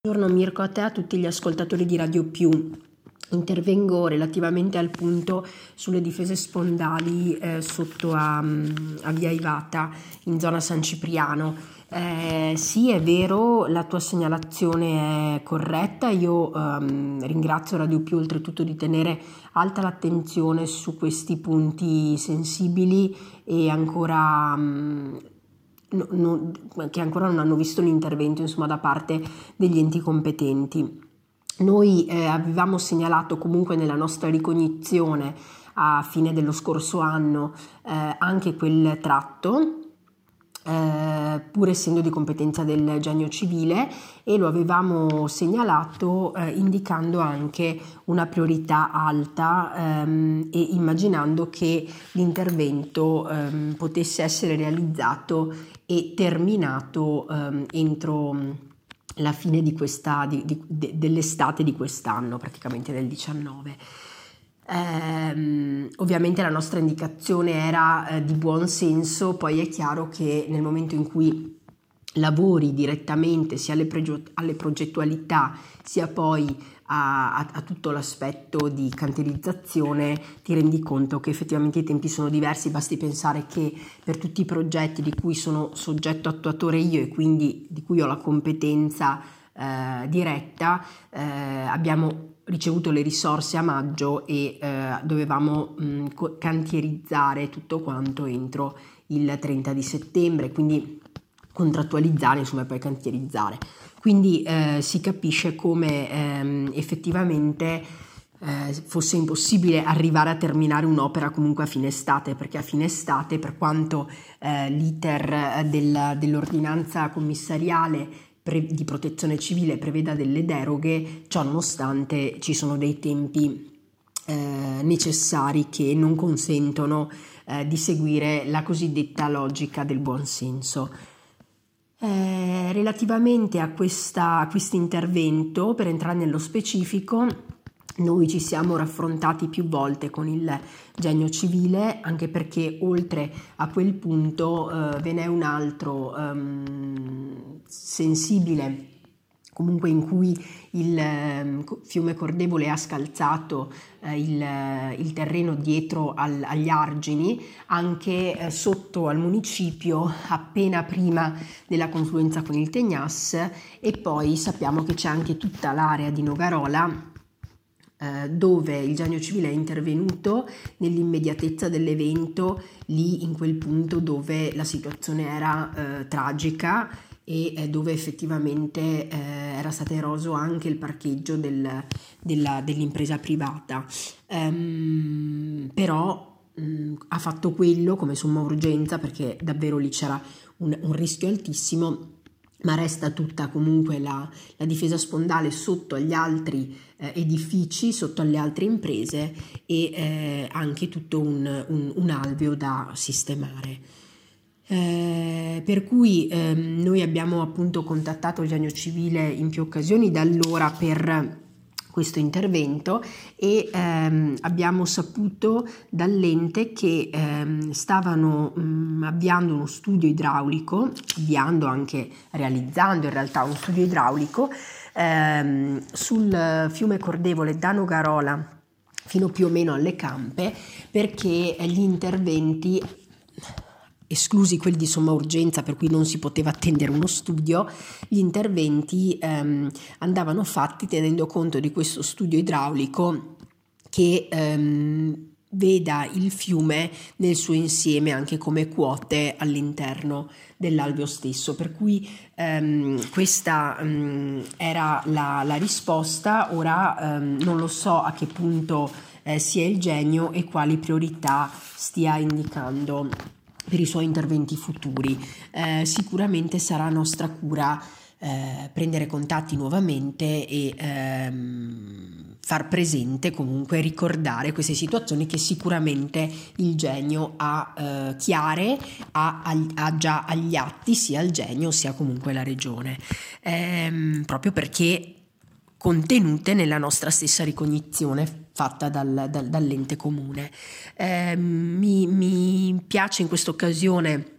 Buongiorno Mirko, a te e a tutti gli ascoltatori di Radio Più. Intervengo relativamente al punto sulle difese spondali sotto a Via Ivata in zona San Cipriano. Sì, è vero, la tua segnalazione è corretta. Io ringrazio Radio Più oltretutto di tenere alta l'attenzione su questi punti sensibili e ancora che ancora non hanno visto l'intervento, insomma, da parte degli enti competenti. Noi avevamo segnalato comunque nella nostra ricognizione a fine dello scorso anno anche quel tratto, pur essendo di competenza del Genio Civile, e lo avevamo segnalato indicando anche una priorità alta e immaginando che l'intervento potesse essere realizzato e terminato entro la fine di dell'estate di quest'anno, praticamente del 19. Ovviamente la nostra indicazione era di buon senso. Poi è chiaro che nel momento in cui lavori direttamente sia alle progettualità sia poi a tutto l'aspetto di cantierizzazione, ti rendi conto che effettivamente i tempi sono diversi. Basti pensare che per tutti i progetti di cui sono soggetto attuatore io e quindi di cui ho la competenza diretta, abbiamo ricevuto le risorse a maggio e dovevamo cantierizzare tutto quanto entro il 30 di settembre, quindi contrattualizzare, insomma, e poi cantierizzare. Quindi si capisce come effettivamente fosse impossibile arrivare a terminare un'opera comunque a fine estate, perché a fine estate, per quanto l'iter dell'ordinanza commissariale di protezione civile preveda delle deroghe, ciò nonostante ci sono dei tempi necessari che non consentono di seguire la cosiddetta logica del buonsenso. Relativamente a questo intervento, per entrare nello specifico, noi ci siamo raffrontati più volte con il Genio Civile, anche perché oltre a quel punto ve n'è un altro sensibile, comunque in cui il fiume Cordevole ha scalzato il terreno dietro agli argini, anche sotto al municipio, appena prima della confluenza con il Tegnas, e poi sappiamo che c'è anche tutta l'area di Nogarola, dove il Genio Civile è intervenuto nell'immediatezza dell'evento, lì in quel punto dove la situazione era tragica e dove effettivamente era stato eroso anche il parcheggio dell'impresa privata. Però ha fatto quello come somma urgenza, perché davvero lì c'era un rischio altissimo, ma resta tutta comunque la difesa spondale sotto agli altri edifici, sotto alle altre imprese, e anche tutto un alveo da sistemare. Per cui noi abbiamo appunto contattato il Genio Civile in più occasioni da allora per questo intervento, e abbiamo saputo dall'ente che stavano avviando uno studio idraulico, anche realizzando in realtà uno studio idraulico sul fiume Cordevole da Nogarola fino più o meno alle Campe, perché gli interventi, esclusi quelli di somma urgenza per cui non si poteva attendere uno studio, gli interventi andavano fatti tenendo conto di questo studio idraulico che veda il fiume nel suo insieme anche come quote all'interno dell'alveo stesso, per cui questa era la risposta. Ora non lo so a che punto sia il Genio e quali priorità stia indicando per i suoi interventi futuri. Sicuramente sarà nostra cura prendere contatti nuovamente e far presente, comunque ricordare queste situazioni che sicuramente il Genio ha chiare, ha già agli atti, sia il Genio sia comunque la Regione, proprio perché contenute nella nostra stessa ricognizione fatta dall'ente comune. Mi piace in questa occasione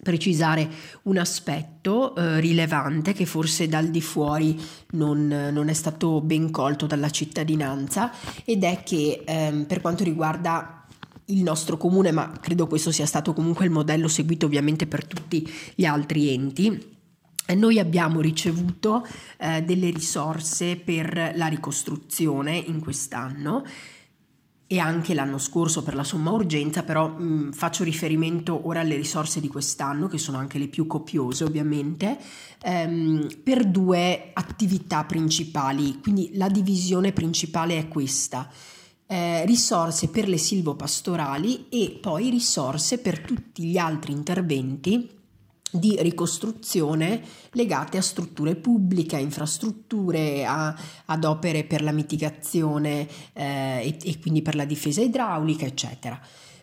precisare un aspetto rilevante che forse dal di fuori non è stato ben colto dalla cittadinanza, ed è che per quanto riguarda il nostro comune, ma credo questo sia stato comunque il modello seguito ovviamente per tutti gli altri enti, noi abbiamo ricevuto delle risorse per la ricostruzione in quest'anno e anche l'anno scorso per la somma urgenza, però faccio riferimento ora alle risorse di quest'anno, che sono anche le più copiose ovviamente, per 2 attività principali. Quindi la divisione principale è questa: risorse per le silvopastorali e poi risorse per tutti gli altri interventi di ricostruzione legate a strutture pubbliche, a infrastrutture, ad opere per la mitigazione e quindi per la difesa idraulica, eccetera.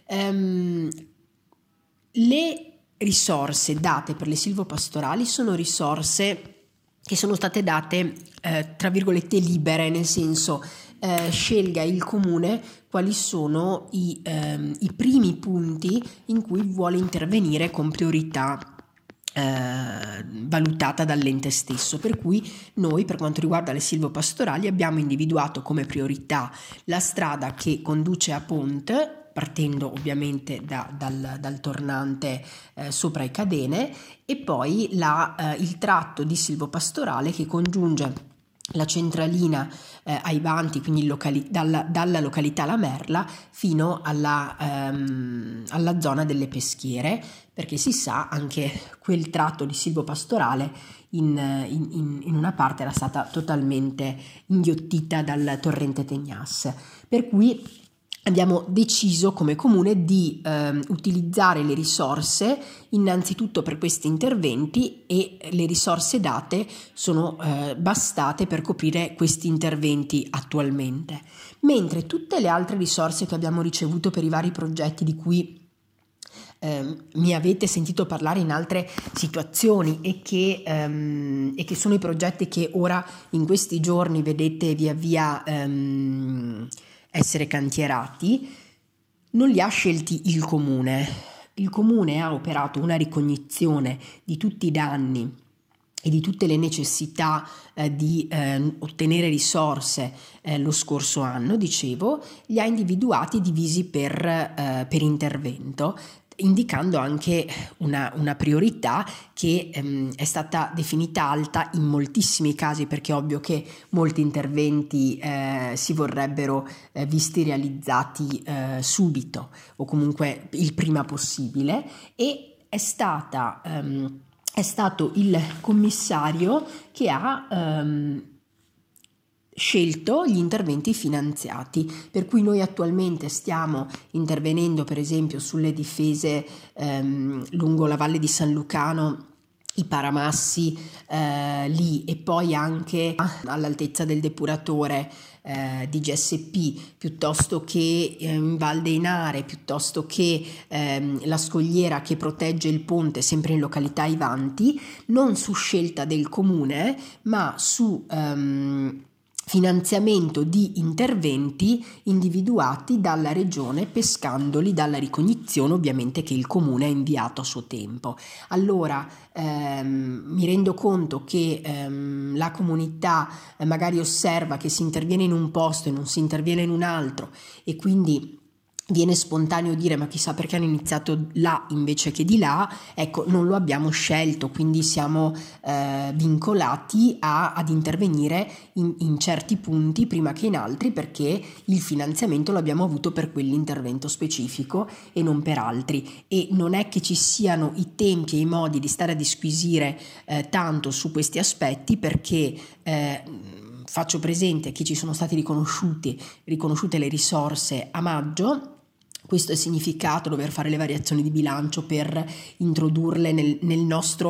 Le risorse date per le silvopastorali sono risorse che sono state date tra virgolette libere, nel senso scelga il comune quali sono i primi punti in cui vuole intervenire con priorità valutata dall'ente stesso, per cui noi, per quanto riguarda le silvopastorali, abbiamo individuato come priorità la strada che conduce a Ponte, partendo ovviamente dal tornante sopra i Cadene, e poi il tratto di silvopastorale che congiunge la centralina ai Vanti, quindi dalla località La Merla fino alla zona delle Peschiere, perché si sa anche quel tratto di silvopastorale in una parte era stata totalmente inghiottita dal torrente Tegnas, per cui abbiamo deciso come comune di utilizzare le risorse innanzitutto per questi interventi, e le risorse date sono bastate per coprire questi interventi attualmente, mentre tutte le altre risorse che abbiamo ricevuto per i vari progetti di cui mi avete sentito parlare in altre situazioni e che sono i progetti che ora in questi giorni vedete via via essere cantierati, non li ha scelti il comune. Il comune ha operato una ricognizione di tutti i danni e di tutte le necessità di ottenere risorse lo scorso anno, dicevo, li ha individuati divisi per intervento, indicando anche una priorità che è stata definita alta in moltissimi casi, perché è ovvio che molti interventi si vorrebbero visti realizzati subito o comunque il prima possibile, e è stato il commissario che ha scelto gli interventi finanziati, per cui noi attualmente stiamo intervenendo per esempio sulle difese lungo la valle di San Lucano, i paramassi lì, e poi anche all'altezza del depuratore di GSP, piuttosto che in Val dei Nare, piuttosto che la scogliera che protegge il ponte sempre in località Ivanti, non su scelta del comune ma su finanziamento di interventi individuati dalla regione, pescandoli dalla ricognizione ovviamente che il comune ha inviato a suo tempo. Allora mi rendo conto che la comunità magari osserva che si interviene in un posto e non si interviene in un altro, e quindi viene spontaneo dire ma chissà perché hanno iniziato là invece che di là. Ecco, non lo abbiamo scelto, quindi siamo vincolati ad intervenire in certi punti prima che in altri, perché il finanziamento l'abbiamo avuto per quell'intervento specifico e non per altri, e non è che ci siano i tempi e i modi di stare a disquisire tanto su questi aspetti, perché faccio presente che ci sono state riconosciute le risorse a maggio. Questo è significato dover fare le variazioni di bilancio per introdurle nel nostro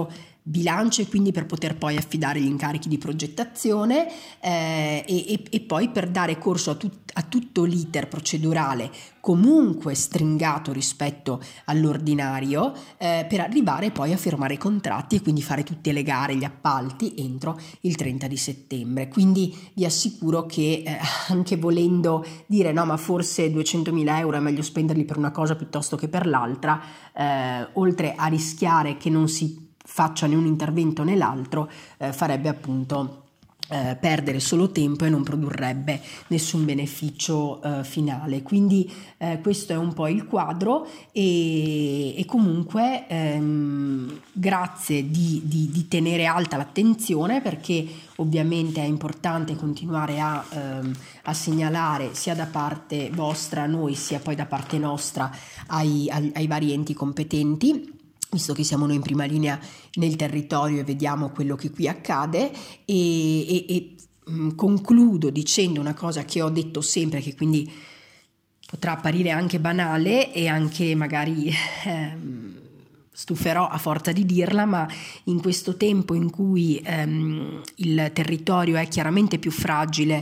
bilancio, e quindi per poter poi affidare gli incarichi di progettazione e poi per dare corso a tutto l'iter procedurale comunque stringato rispetto all'ordinario, per arrivare poi a firmare i contratti e quindi fare tutte le gare, gli appalti entro il 30 di settembre. Quindi vi assicuro che anche volendo dire no, ma forse 200.000 euro è meglio spenderli per una cosa piuttosto che per l'altra, oltre a rischiare che non si faccia né un intervento né l'altro, farebbe appunto perdere solo tempo e non produrrebbe nessun beneficio finale. Quindi questo è un po' il quadro e comunque grazie di tenere alta l'attenzione, perché ovviamente è importante continuare a segnalare sia da parte vostra a noi sia poi da parte nostra ai vari enti competenti, visto che siamo noi in prima linea nel territorio e vediamo quello che qui accade, e concludo dicendo una cosa che ho detto sempre, che quindi potrà apparire anche banale e anche magari stuferò a forza di dirla, ma in questo tempo in cui il territorio è chiaramente più fragile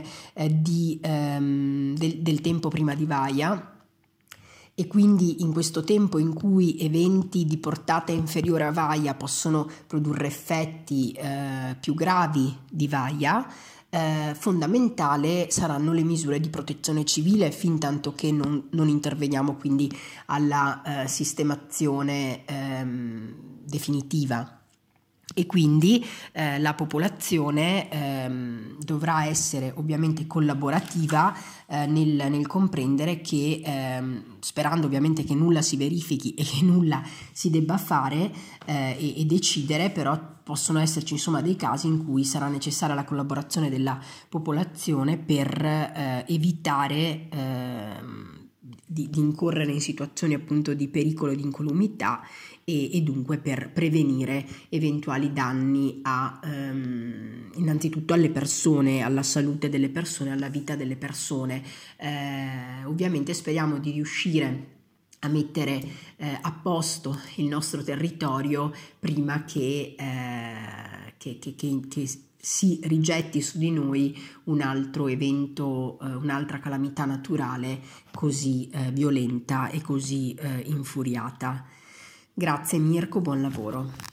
del tempo prima di Vaia, e quindi in questo tempo in cui eventi di portata inferiore a Vaia possono produrre effetti più gravi di Vaia, fondamentale saranno le misure di protezione civile fin tanto che non interveniamo quindi alla sistemazione definitiva. E quindi la popolazione dovrà essere ovviamente collaborativa nel comprendere che, sperando ovviamente che nulla si verifichi e che nulla si debba fare e decidere, però possono esserci insomma dei casi in cui sarà necessaria la collaborazione della popolazione per evitare di incorrere in situazioni appunto di pericolo e di incolumità, e dunque per prevenire eventuali danni innanzitutto alle persone, alla salute delle persone, alla vita delle persone. Ovviamente speriamo di riuscire a mettere a posto il nostro territorio prima che si rigetti su di noi un altro evento, un'altra calamità naturale così violenta e così infuriata. Grazie Mirko, buon lavoro.